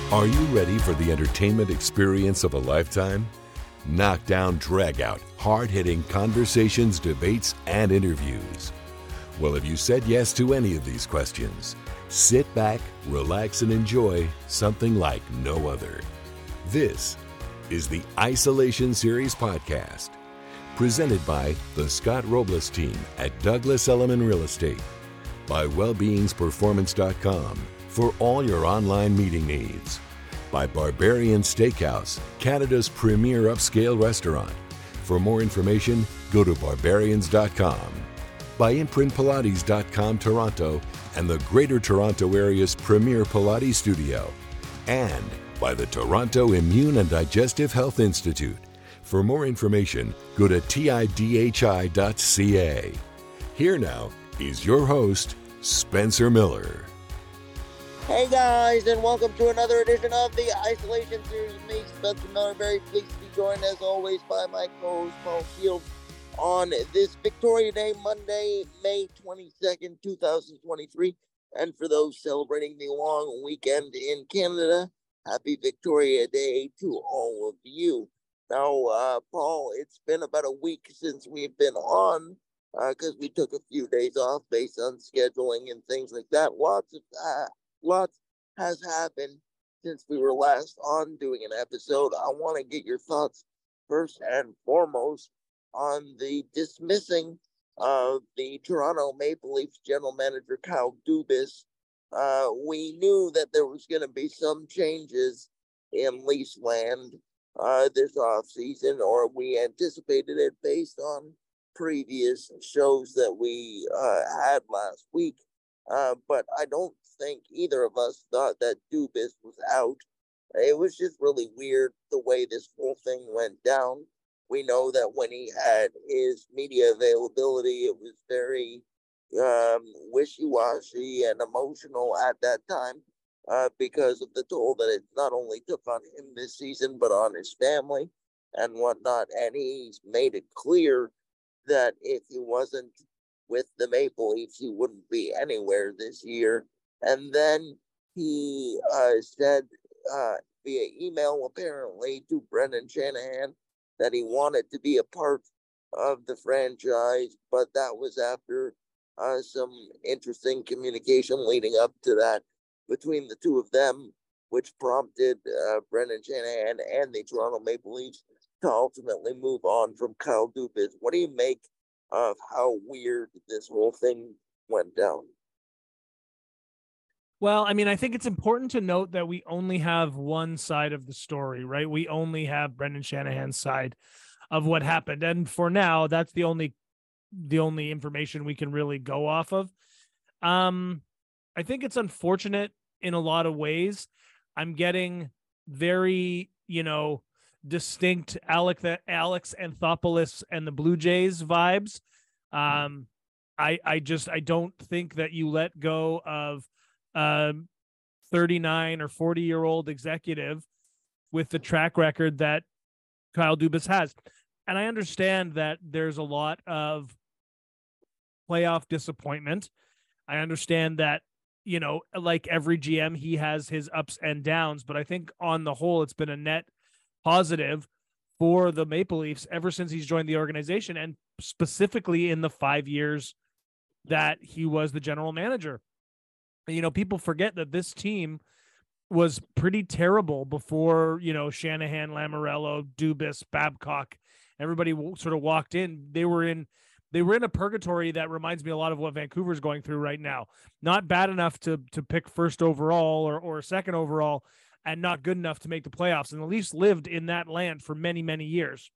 Are you ready for the entertainment experience of a lifetime? Knockdown, drag-out, hard-hitting conversations, debates, and interviews. Well, if you said yes to any of these questions, sit back, relax, and enjoy something like no other. This is the Isolation Series podcast, presented by the Scott Robles team at Douglas Elliman Real Estate, by Wellbeingsperformance.com for all your online meeting needs, by Barbarian Steakhouse, Canada's premier upscale restaurant. For more information, go to barbarians.com, by ImprintPilates.com Toronto and the Greater Toronto Area's premier Pilates studio, and by the Toronto Immune and Digestive Health Institute. For more information, go to tidhi.ca. Here now is your host, Spencer Miller. Hey guys, and welcome to another edition of the Isolation Series with me, Spencer Miller. Very pleased to be joined as always by my co-host Paul Shields on this Victoria Day, Monday, May 22nd, 2023. And for those celebrating the long weekend in Canada, happy Victoria Day to all of you. Now, Paul, it's been about a week since we've been on because we took a few days off based on scheduling and things like that. Lots has happened since we were last on doing an episode. I want to get your thoughts first and foremost on the dismissing of the Toronto Maple Leafs general manager Kyle Dubas. We knew that there was going to be some changes in Leafs land this offseason, or we anticipated it based on previous shows that we had last week. But I don't think either of us thought that Dubas was out. It was just really weird the way this whole thing went down. We know that when he had his media availability, it was very wishy-washy and emotional at that time because of the toll that it not only took on him this season, but on his family and whatnot. And he's made it clear that if he wasn't with the Maple Leafs, he wouldn't be anywhere this year. And then he said via email, apparently, to Brendan Shanahan that he wanted to be a part of the franchise, but that was after some interesting communication leading up to that between the two of them, which prompted Brendan Shanahan and the Toronto Maple Leafs to ultimately move on from Kyle Dubas. What do you make of how weird this whole thing went down? Well, I mean, I think it's important to note that we only have one side of the story, right? We only have Brendan Shanahan's side of what happened. And for now, that's the only information we can really go off of. I think it's unfortunate in a lot of ways. I'm getting very, distinct Alex Anthopoulos and the Blue Jays vibes. I don't think that you let go of 39 or 40-year-old executive with the track record that Kyle Dubas has. And I understand that there's a lot of playoff disappointment. I understand that, like every GM, he has his ups and downs, but I think on the whole, it's been a net positive for the Maple Leafs ever since he's joined the organization, and specifically in the 5 years that he was the general manager. People forget that this team was pretty terrible before, Shanahan, Lamoriello, Dubas, Babcock, everybody sort of walked in. They were in a purgatory that reminds me a lot of what Vancouver's going through right now. Not bad enough to pick first overall or second overall, and not good enough to make the playoffs. And the Leafs lived in that land for many, many years.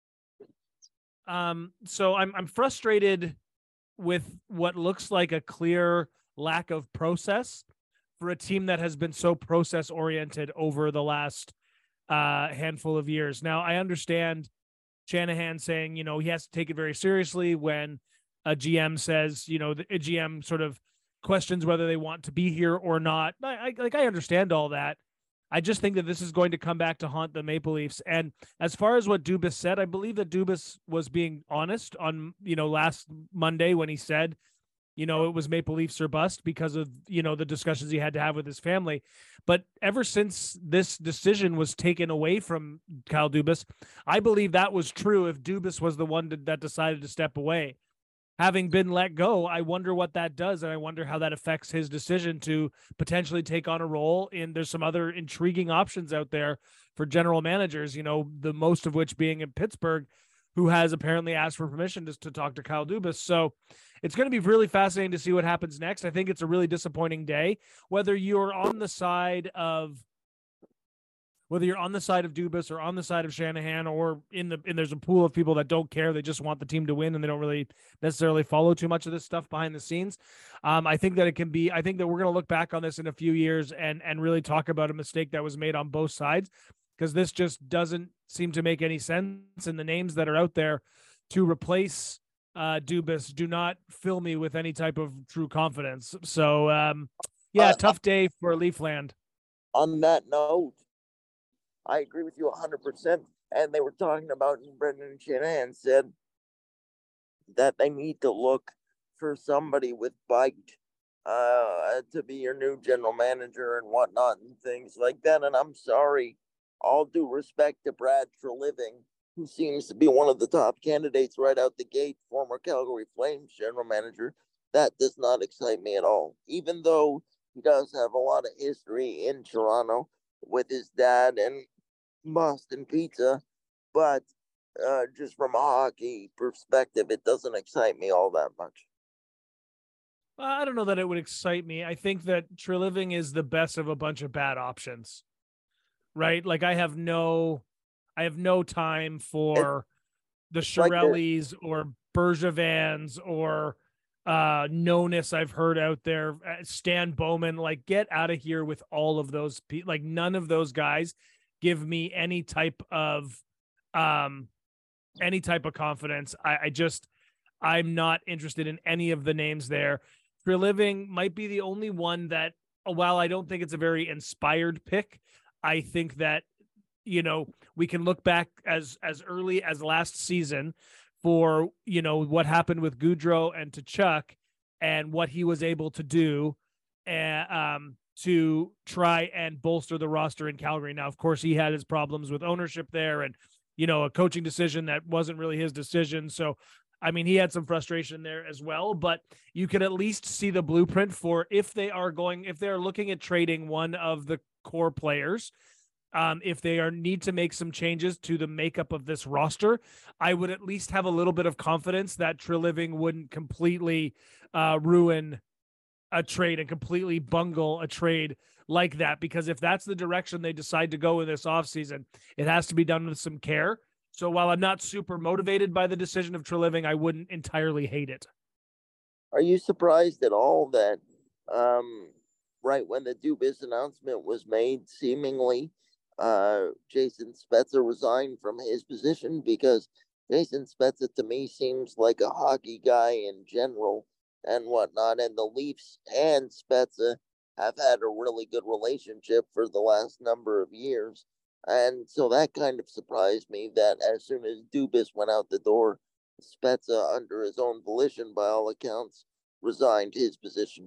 So I'm frustrated with what looks like a clear lack of process for a team that has been so process oriented over the last handful of years. Now, I understand Shanahan saying, he has to take it very seriously when a GM says, a GM sort of questions whether they want to be here or not. I understand all that. I just think that this is going to come back to haunt the Maple Leafs. And as far as what Dubas said, I believe that Dubas was being honest on, last Monday when he said it was Maple Leafs or bust because of, the discussions he had to have with his family. But ever since this decision was taken away from Kyle Dubas, I believe that was true if Dubas was the one that decided to step away. Having been let go, I wonder what that does, and I wonder how that affects his decision to potentially take on a role there's some other intriguing options out there for general managers, the most of which being in Pittsburgh, who has apparently asked for permission to talk to Kyle Dubas. So it's going to be really fascinating to see what happens next. I think it's a really disappointing day, whether you're on the side of Dubas or on the side of Shanahan, or there's a pool of people that don't care. They just want the team to win and they don't really necessarily follow too much of this stuff behind the scenes. I think that we're going to look back on this in a few years and really talk about a mistake that was made on both sides, because this just doesn't seem to make any sense. And the names that are out there to replace Dubas do not fill me with any type of true confidence. So tough day for Leafland. On that note, I agree with you 100%. And they were talking about, Brendan Shanahan said that they need to look for somebody with bite to be your new general manager and whatnot and things like that. And I'm sorry, all due respect to Brad Treliving, who seems to be one of the top candidates right out the gate, former Calgary Flames general manager, that does not excite me at all. Even though he does have a lot of history in Toronto with his dad and Boston Pizza, but just from a hockey perspective, it doesn't excite me all that much. I don't know that it would excite me. I think that Treliving is the best of a bunch of bad options, right? Like I have no time for the Chiarellis or Bergevins or Nonis I've heard out there, Stan Bowman. Like, get out of here with all of those people. Like, none of those guys give me any type of confidence. I'm not interested in any of the names there. Treliving might be the only one that, while I don't think it's a very inspired pick, I think that, we can look back as early as last season for, what happened with Gaudreau and Tkachuk and what he was able to do to try and bolster the roster in Calgary. Now, of course, he had his problems with ownership there and, a coaching decision that wasn't really his decision. So, I mean, he had some frustration there as well, but you could at least see the blueprint for if they're looking at trading one of the core players, if they need to make some changes to the makeup of this roster, I would at least have a little bit of confidence that Treliving wouldn't completely ruin a trade and completely bungle a trade like that, because if that's the direction they decide to go in this offseason, it has to be done with some care. So while I'm not super motivated by the decision of Treliving, I wouldn't entirely hate it. Are you surprised at all that right when the Dubas announcement was made, seemingly Jason Spezza resigned from his position? Because Jason Spezza to me seems like a hockey guy in general and whatnot, and the Leafs and Spezza have had a really good relationship for the last number of years. And so that kind of surprised me that as soon as Dubas went out the door, Spezza, under his own volition, by all accounts, resigned his position.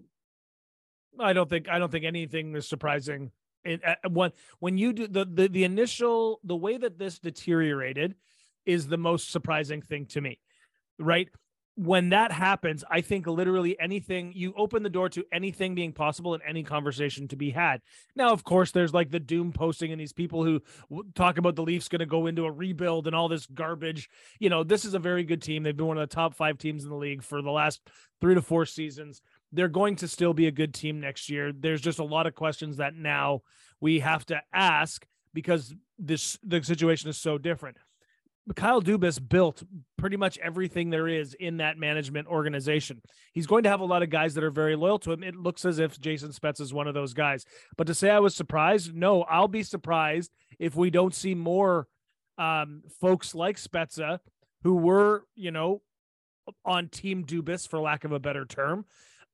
I don't think anything is surprising. When you do the initial, the way that this deteriorated is the most surprising thing to me, right? When that happens, I think literally anything, you open the door to anything being possible and any conversation to be had. Now, of course, there's like the doom posting and these people who talk about the Leafs going to go into a rebuild and all this garbage. This is a very good team. They've been one of the top 5 teams in the league for the last 3 to 4 seasons. They're going to still be a good team next year. There's just a lot of questions that now we have to ask because the situation is so different. Kyle Dubas built pretty much everything there is in that management organization. He's going to have a lot of guys that are very loyal to him. It looks as if Jason Spezza is one of those guys. But to say I was surprised, no, I'll be surprised if we don't see more folks like Spezza who were, on Team Dubas, for lack of a better term,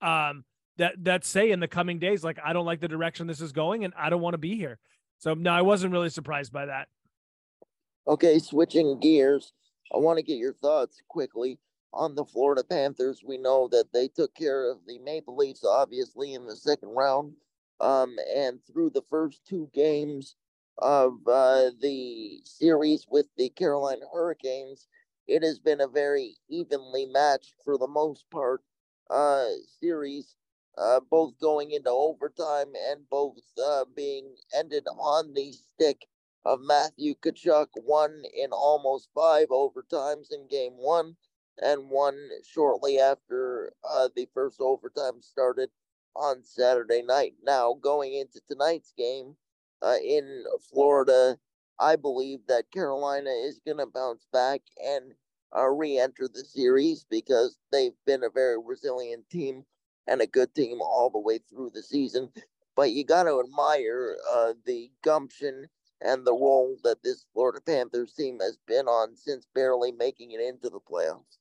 that say in the coming days, like, I don't like the direction this is going and I don't want to be here. So no, I wasn't really surprised by that. Okay, switching gears, I want to get your thoughts quickly on the Florida Panthers. We know that they took care of the Maple Leafs, obviously, in the second round. And through the first two games of the series with the Carolina Hurricanes, it has been a very evenly matched, for the most part, series, both going into overtime and both being ended on the stick of Matthew Tkachuk, one in almost five overtimes in game one, and one shortly after the first overtime started on Saturday night. Now, going into tonight's game in Florida, I believe that Carolina is going to bounce back and re-enter the series because they've been a very resilient team and a good team all the way through the season. But you got to admire the gumption and the role that this Florida Panthers team has been on since barely making it into the playoffs.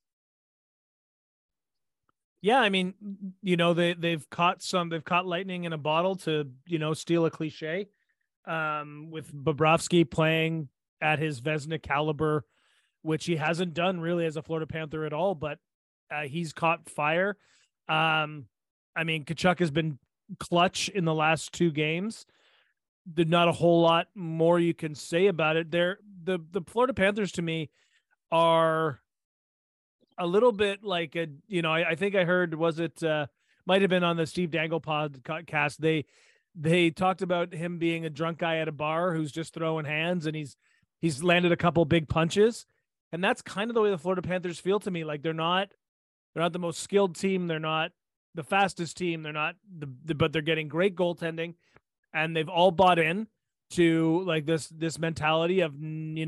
Yeah, I mean, they've caught lightning in a bottle, to steal a cliche, with Bobrovsky playing at his Vezina caliber, which he hasn't done really as a Florida Panther at all, but he's caught fire. I mean, Tkachuk has been clutch in the last two games. There's not a whole lot more you can say about it. The Florida Panthers, to me, are a little bit like I think I heard, might have been on the Steve Dangle podcast. They talked about him being a drunk guy at a bar who's just throwing hands, and he's landed a couple big punches. And that's kind of the way the Florida Panthers feel to me. Like they're not the most skilled team. They're not the fastest team. They're not but they're getting great goaltending, and they've all bought in to like this mentality of,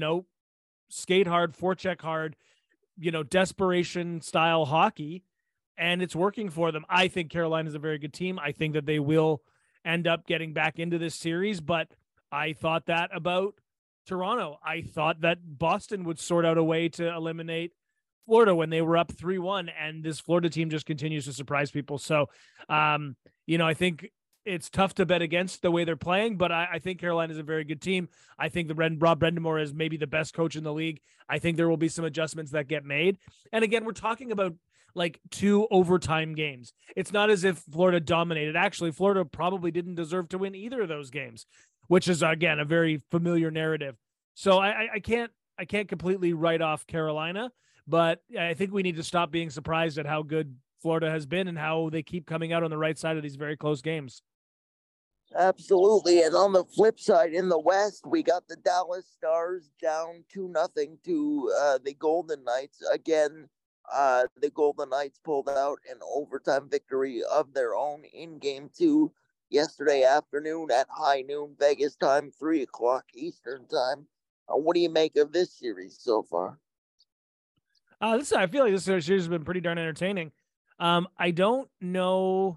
skate hard, forecheck hard, desperation style hockey, and it's working for them. I think Carolina is a very good team. I think that they will end up getting back into this series, but I thought that about Toronto. I thought that Boston would sort out a way to eliminate Florida when they were up 3-1, and this Florida team just continues to surprise people. So, I think it's tough to bet against the way they're playing, but I think Carolina is a very good team. I think Rob Brendamore is maybe the best coach in the league. I think there will be some adjustments that get made. And again, we're talking about like two overtime games. It's not as if Florida dominated. Actually, Florida probably didn't deserve to win either of those games, which is, again, a very familiar narrative. So I can't completely write off Carolina, but I think we need to stop being surprised at how good Florida has been and how they keep coming out on the right side of these very close games. Absolutely. And on the flip side, in the West, we got the Dallas Stars down 2-0 to the Golden Knights. Again, the Golden Knights pulled out an overtime victory of their own in game two yesterday afternoon at high noon Vegas time, 3:00 Eastern time. What do you make of this series so far? I feel like this series has been pretty darn entertaining. I don't know.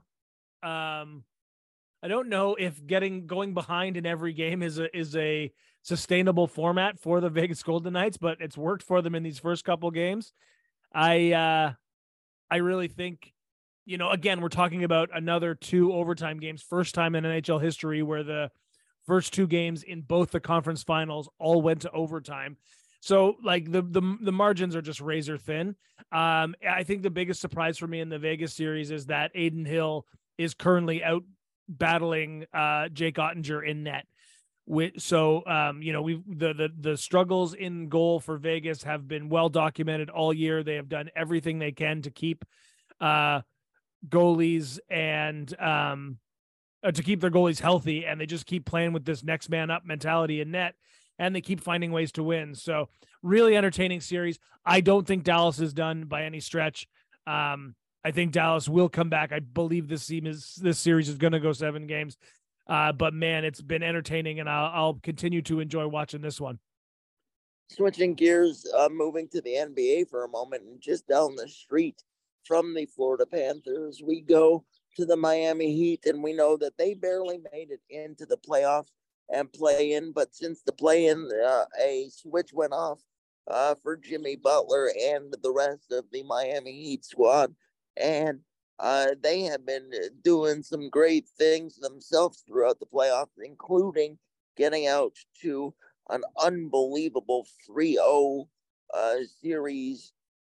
I don't know if going behind in every game is a sustainable format for the Vegas Golden Knights, but it's worked for them in these first couple games. I really think, again, we're talking about another two overtime games, first time in NHL history where the first two games in both the conference finals all went to overtime. So like the margins are just razor thin. I think the biggest surprise for me in the Vegas series is that Adin Hill is currently out battling Jake Ottinger in net. So the struggles in goal for Vegas have been well documented all year. They have done everything they can to keep goalies and to keep their goalies healthy, and they just keep playing with this next man up mentality in net, and they keep finding ways to win. So really entertaining series. I don't think Dallas is done by any stretch. I think Dallas will come back. I believe this series is going to go 7 games. But man, it's been entertaining, and I'll continue to enjoy watching this one. Switching gears, moving to the NBA for a moment, and just down the street from the Florida Panthers, we go to the Miami Heat, and we know that they barely made it into the playoffs and play-in, but since the play-in, a switch went off for Jimmy Butler and the rest of the Miami Heat squad. And they have been doing some great things themselves throughout the playoffs, including getting out to an unbelievable 3-0 series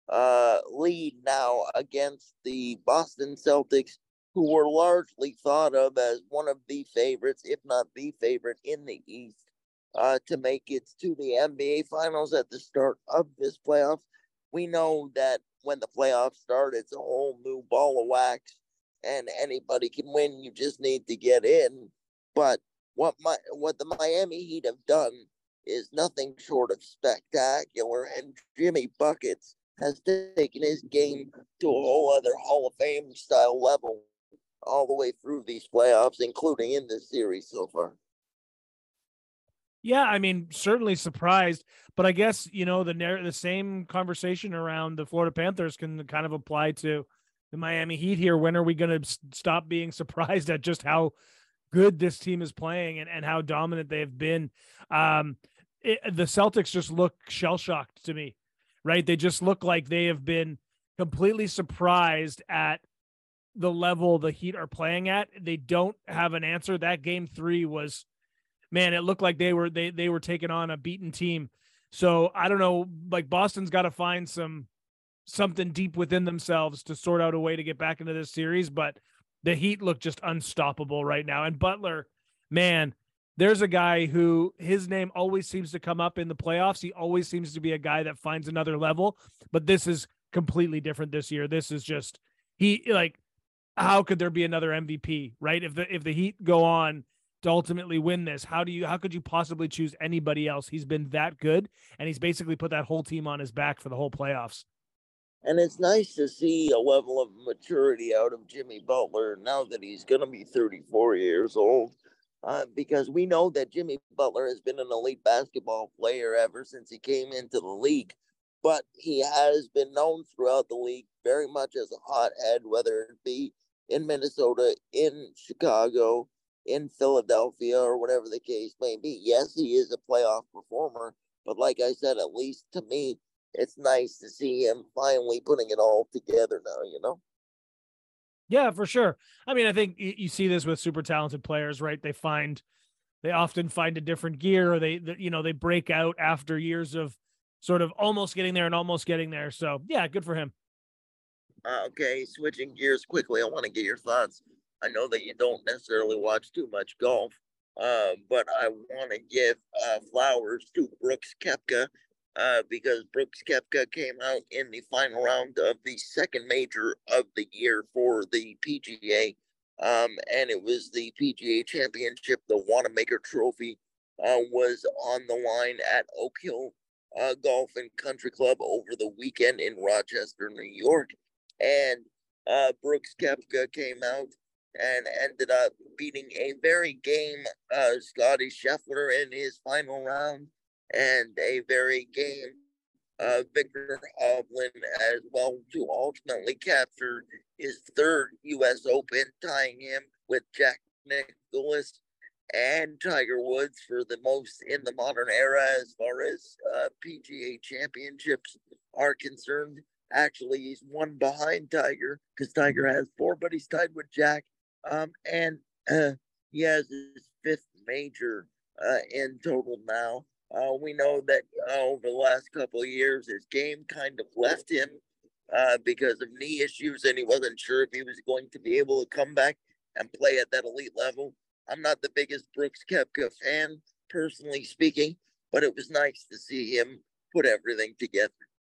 lead now against the Boston Celtics, who were largely thought of as one of the favorites, if not the favorite, in the East to make it to the NBA Finals at the start of this playoffs. We know that when the playoffs start, it's a whole new ball of wax, and anybody can win. You just need to get in. But what the Miami Heat have done is nothing short of spectacular, and Jimmy Buckets has taken his game to a whole other Hall of Fame style level all the way through these playoffs, including in this series so far. Yeah, I mean, certainly surprised, but I guess, the same conversation around the Florida Panthers can kind of apply to the Miami Heat here. When are we going to stop being surprised at just how good this team is playing and how dominant they have been? The Celtics just look shell-shocked to me, right? They just look like they have been completely surprised at the level the Heat are playing at. They don't have an answer. That game 3 was, man, it looked like they were taking on a beaten team. So I don't know, like Boston's got to find something deep within themselves to sort out a way to get back into this series. But the Heat look just unstoppable right now. And Butler, man, there's a guy who his name always seems to come up in the playoffs. He always seems to be a guy that finds another level, but this is completely different this year. This is just, how could there be another MVP, right? If the Heat go on to ultimately win this, how could you possibly choose anybody else? He's been that good, and he's basically put that whole team on his back for the whole playoffs. And it's nice to see a level of maturity out of Jimmy Butler now that he's going to be 34 years old, because we know that Jimmy Butler has been an elite basketball player ever since he came into the league, but he has been known throughout the league very much as a hothead, whether it be in Minnesota, in Chicago, in Philadelphia, or whatever the case may be. Yes, he is a playoff performer, but like I said, at least to me, it's nice to see him finally putting it all together now, Yeah, for sure. I mean, I think you see this with super talented players, right? They often find a different gear, or they break out after years of sort of almost getting there and almost getting there. So yeah, good for him. Okay, switching gears quickly, I want to get your thoughts. I know that you don't necessarily watch too much golf, but I want to give flowers to Brooks Koepka because Brooks Koepka came out in the final round of the second major of the year for the PGA, and it was the PGA Championship. The Wanamaker Trophy was on the line at Oak Hill Golf and Country Club over the weekend in Rochester, New York. And Brooks Koepka came out and ended up beating a very game Scotty Scheffler in his final round, and a very game Victor Hovland as well, to ultimately capture his third U.S. Open, tying him with Jack Nicklaus and Tiger Woods for the most in the modern era as far as PGA championships are concerned. Actually, he's one behind Tiger because Tiger has 4, but he's tied with Jack. And he has his 5th major in total now. We know that over the last couple of years, his game kind of left him because of knee issues, and he wasn't sure if he was going to be able to come back and play at that elite level. I'm not the biggest Brooks Koepka fan, personally speaking, but it was nice to see him put everything together.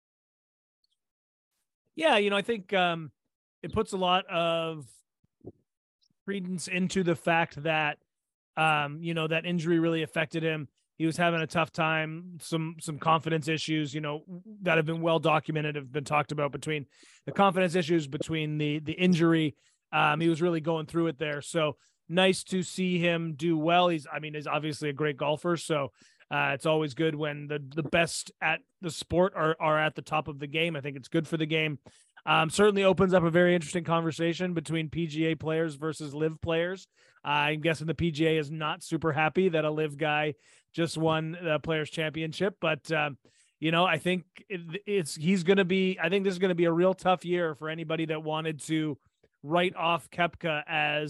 Yeah, I think it puts a lot of credence into the fact that, that injury really affected him. He was having a tough time, some confidence issues, that have been well documented, have been talked about, between the confidence issues, between the injury. He was really going through it there. So nice to see him do well. He's obviously a great golfer. So it's always good when the best at the sport are at the top of the game. I think it's good for the game. Certainly opens up a very interesting conversation between PGA players versus LIV players. I'm guessing the PGA is not super happy that a LIV guy just won the Players Championship, but I think he's going to be. I think this is going to be a real tough year for anybody that wanted to write off Koepka as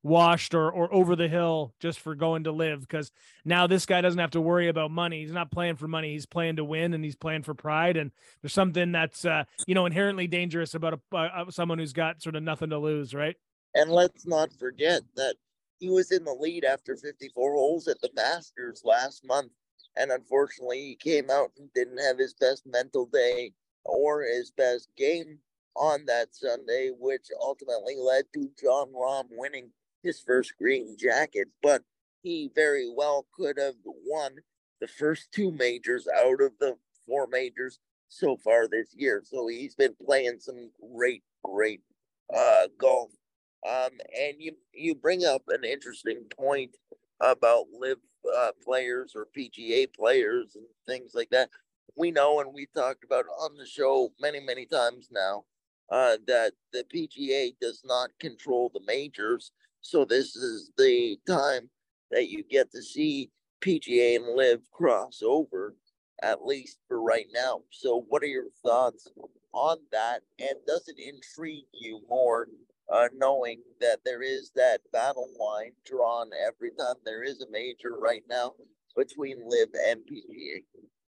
washed or over the hill just for going to live, because now this guy doesn't have to worry about money. He's not playing for money. He's playing to win, and he's playing for pride. And there's something that's, inherently dangerous about someone who's got sort of nothing to lose, right? And let's not forget that he was in the lead after 54 holes at the Masters last month. And unfortunately, he came out and didn't have his best mental day or his best game on that Sunday, which ultimately led to Jon Rahm winning his first green jacket. But he very well could have won the first two majors out of the four majors so far this year. So he's been playing some great golf. And you bring up an interesting point about live players or PGA players and things like that. We know, and we talked about on the show many times now, that the PGA does not control the majors. So this is the time that you get to see PGA and live cross over, at least for right now. So what are your thoughts on that? And does it intrigue you more, knowing that there is that battle line drawn every time there is a major right now between live and PGA?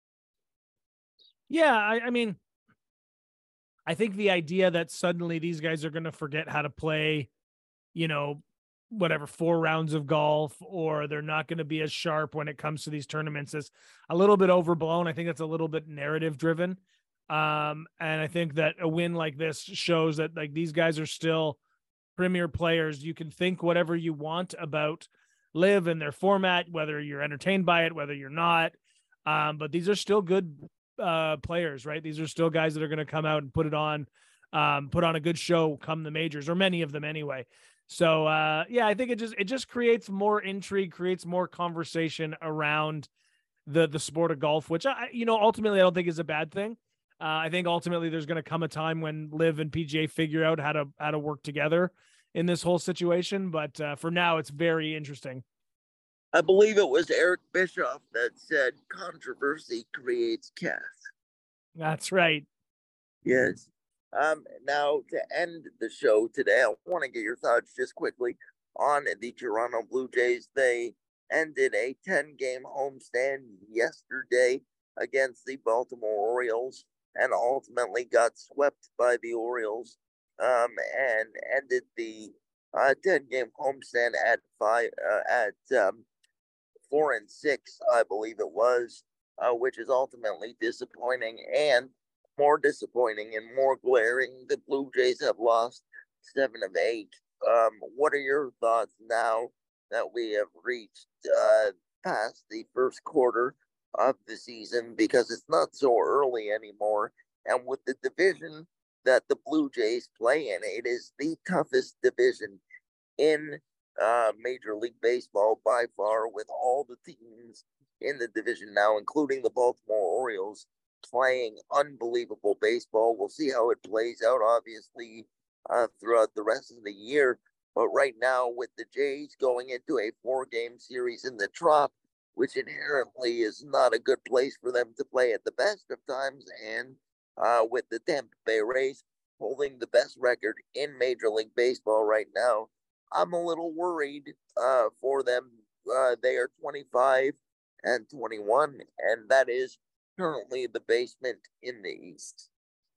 Yeah, I mean, I think the idea that suddenly these guys are going to forget how to play, whatever, 4 rounds of golf, or they're not going to be as sharp when it comes to these tournaments is a little bit overblown. I think that's a little bit narrative driven. And I think that a win like this shows that like these guys are still premier players. You can think whatever you want about live and their format, whether you're entertained by it, whether you're not. But these are still good players, right? These are still guys that are going to come out and put on a good show come the majors, or many of them anyway. So I think it just creates more intrigue, creates more conversation around the sport of golf, which ultimately I don't think is a bad thing. I think ultimately there's going to come a time when live and PGA figure out how to work together in this whole situation. But for now, it's very interesting. I believe it was Eric Bischoff that said controversy creates cash. That's right. Yes. Now, to end the show today, I want to get your thoughts just quickly on the Toronto Blue Jays. They ended a 10-game homestand yesterday against the Baltimore Orioles and ultimately got swept by the Orioles, and ended the 10-game homestand at 4-6, I believe it was, which is ultimately disappointing. And more disappointing and more glaring, the Blue Jays have lost 7 of 8. What are your thoughts now that we have reached past the first quarter of the season, because it's not so early anymore, and with the division that the Blue Jays play in, it is the toughest division in Major League Baseball by far, with all the teams in the division now, including the Baltimore Orioles, playing unbelievable baseball. We'll see how it plays out, obviously, throughout the rest of the year. But right now, with the Jays going into a 4-game series in the Trop, which inherently is not a good place for them to play at the best of times, and with the Tampa Bay Rays holding the best record in Major League Baseball right now, I'm a little worried for them. They are 25-21, and that is currently the basement in the East.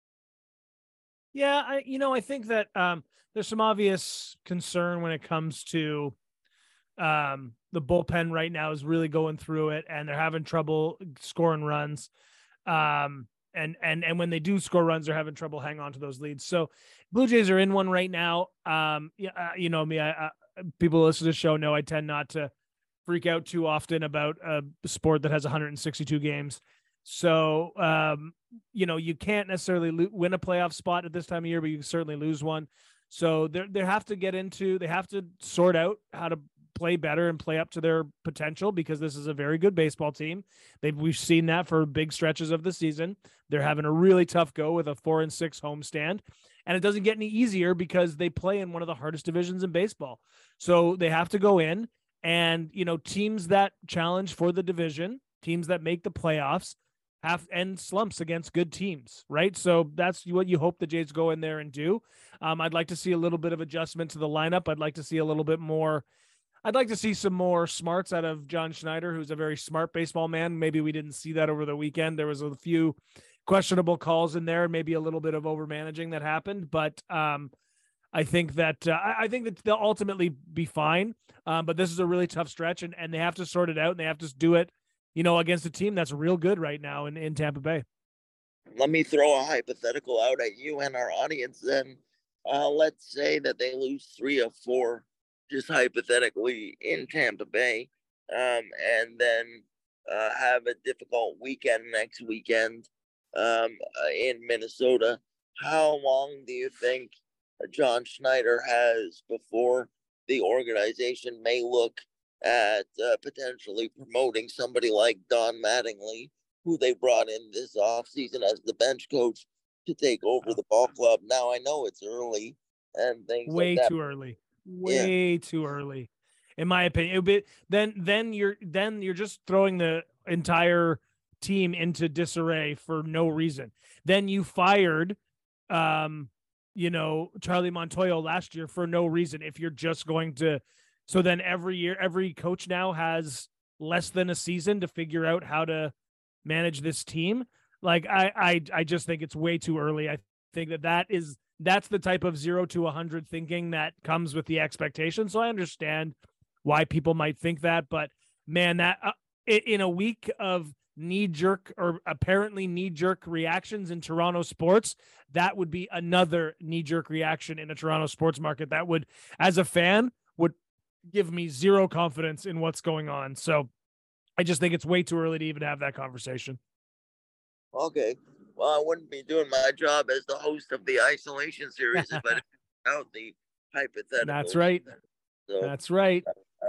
Yeah, I think that there's some obvious concern when it comes to the bullpen right now is really going through it, and they're having trouble scoring runs. And when they do score runs, they're having trouble hanging on to those leads. So Blue Jays are in one right now. You know me, people who listen to the show know I tend not to freak out too often about a sport that has 162 games. So, you can't necessarily win a playoff spot at this time of year, but you can certainly lose one. So they have to sort out how to play better and play up to their potential, because this is a very good baseball team. We've seen that for big stretches of the season. They're having a really tough go with a 4-6 homestand, and it doesn't get any easier because they play in one of the hardest divisions in baseball. So they have to go in, and, teams that challenge for the division, teams that make the playoffs, end slumps against good teams, right? So that's what you hope the Jays go in there and do. I'd like to see a little bit of adjustment to the lineup. I'd like to see a little bit more. I'd like to see some more smarts out of John Schneider, who's a very smart baseball man. Maybe we didn't see that over the weekend. There was a few questionable calls in there, maybe a little bit of over managing that happened, but I think that they'll ultimately be fine. But this is a really tough stretch, and they have to sort it out, and they have to do it, against a team that's real good right now in Tampa Bay. Let me throw a hypothetical out at you and our audience then. Let's say that they lose 3 of 4, just hypothetically, in Tampa Bay, and then have a difficult weekend next weekend in Minnesota. How long do you think John Schneider has before the organization may look at potentially promoting somebody like Don Mattingly, who they brought in this offseason as the bench coach, to take over the ball club? Now, I know it's early and things way like that. too early. Way too early, in my opinion. It would be, then you're just throwing the entire team into disarray for no reason. Then you fired Charlie Montoyo last year for no reason. If you're just going to, so then every year, every coach now has less than a season to figure out how to manage this team. Like, I just think it's way too early. I think that's the type of 0 to 100 thinking that comes with the expectation. So I understand why people might think that, but man, that in a week of apparently knee-jerk reactions in Toronto sports, that would be another knee-jerk reaction in a Toronto sports market that would, as a fan, would give me zero confidence in what's going on. So I just think it's way too early to even have that conversation. Okay. Well, I wouldn't be doing my job as the host of the Isolation Series if I didn't out the hypothetical. That's right. So, that's right.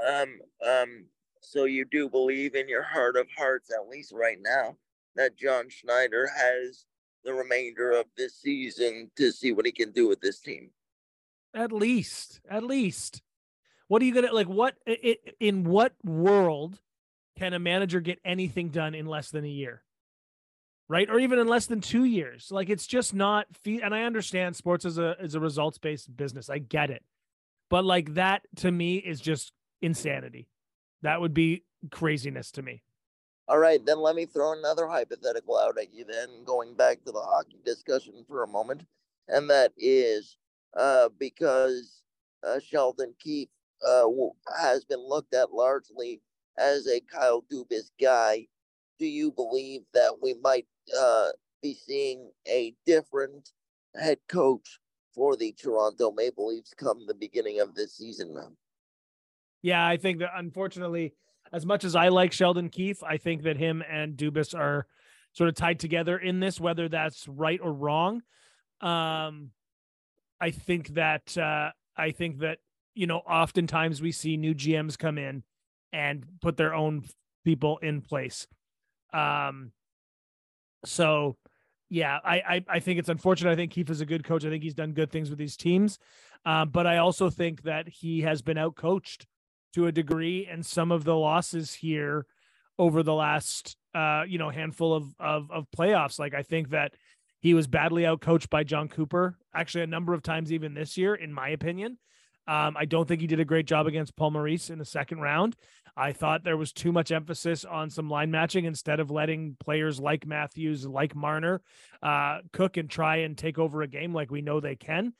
So you do believe in your heart of hearts, at least right now, that John Schneider has the remainder of this season to see what he can do with this team? At least. What are you gonna in what world can a manager get anything done in less than a year? Right? Or even in less than 2 years. Like, it's just not and I understand sports is a results-based business. I get it. But like, that to me is just insanity. That would be craziness to me. All right, then let me throw another hypothetical out at you then, going back to the hockey discussion for a moment. And that is because Sheldon Keefe has been looked at largely as a Kyle Dubas guy. Do you believe that we might be seeing a different head coach for the Toronto Maple Leafs come the beginning of this season now? Yeah, I think that, unfortunately, as much as I like Sheldon Keefe, I think that him and Dubas are sort of tied together in this, whether that's right or wrong. I think that oftentimes we see new GMs come in and put their own people in place. So yeah, I think it's unfortunate. I think Keefe is a good coach. I think he's done good things with these teams. But I also think that he has been outcoached to a degree, and some of the losses here over the last, handful of playoffs. Like, I think that he was badly outcoached by John Cooper, actually a number of times, even this year, in my opinion. I don't think he did a great job against Paul Maurice in the second round. I thought there was too much emphasis on some line matching instead of letting players like Matthews, like Marner, cook and try and take over a game like we know they can.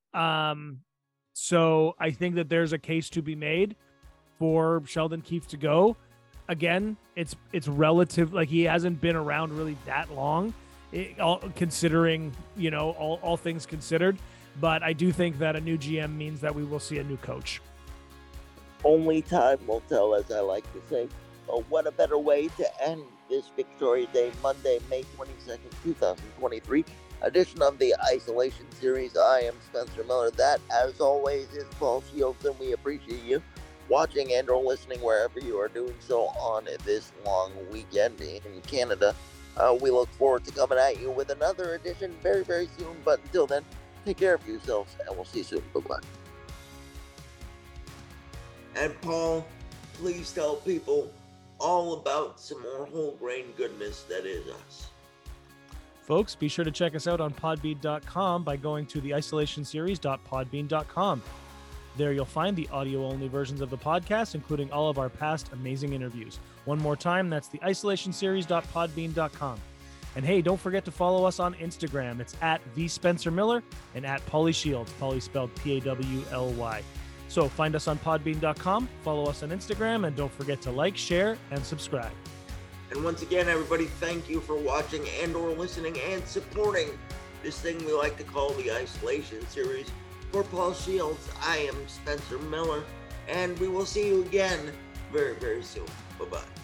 So I think that there's a case to be made for Sheldon Keefe to go. Again, it's relative, like, he hasn't been around really that long, considering, all things considered. But I do think that a new GM means that we will see a new coach. Only time will tell, as I like to say. But what a better way to end this Victoria Day, Monday, May 22nd, 2023 edition of the Isolation Series. I am Spencer Miller. That, as always, is Paul Shields, and we appreciate you watching and or listening wherever you are doing so on this long weekend in Canada. We look forward to coming at you with another edition very, very soon. But until then, take care of yourselves, and we'll see you soon. Bye-bye. And Paul, please tell people all about some more whole grain goodness that is us. Folks, be sure to check us out on podbean.com by going to theisolationseries.podbean.com. There you'll find the audio-only versions of the podcast, including all of our past amazing interviews. One more time, that's theisolationseries.podbean.com. And hey, don't forget to follow us on Instagram. It's at @VSpencerMiller and at Pauly Shields, Pauly spelled Pawly. So find us on podbean.com, follow us on Instagram, and don't forget to like, share, and subscribe. And once again, everybody, thank you for watching and or listening and supporting this thing we like to call the Isolation Series. For Paul Shields, I am Spencer Miller, and we will see you again very, very soon. Bye-bye.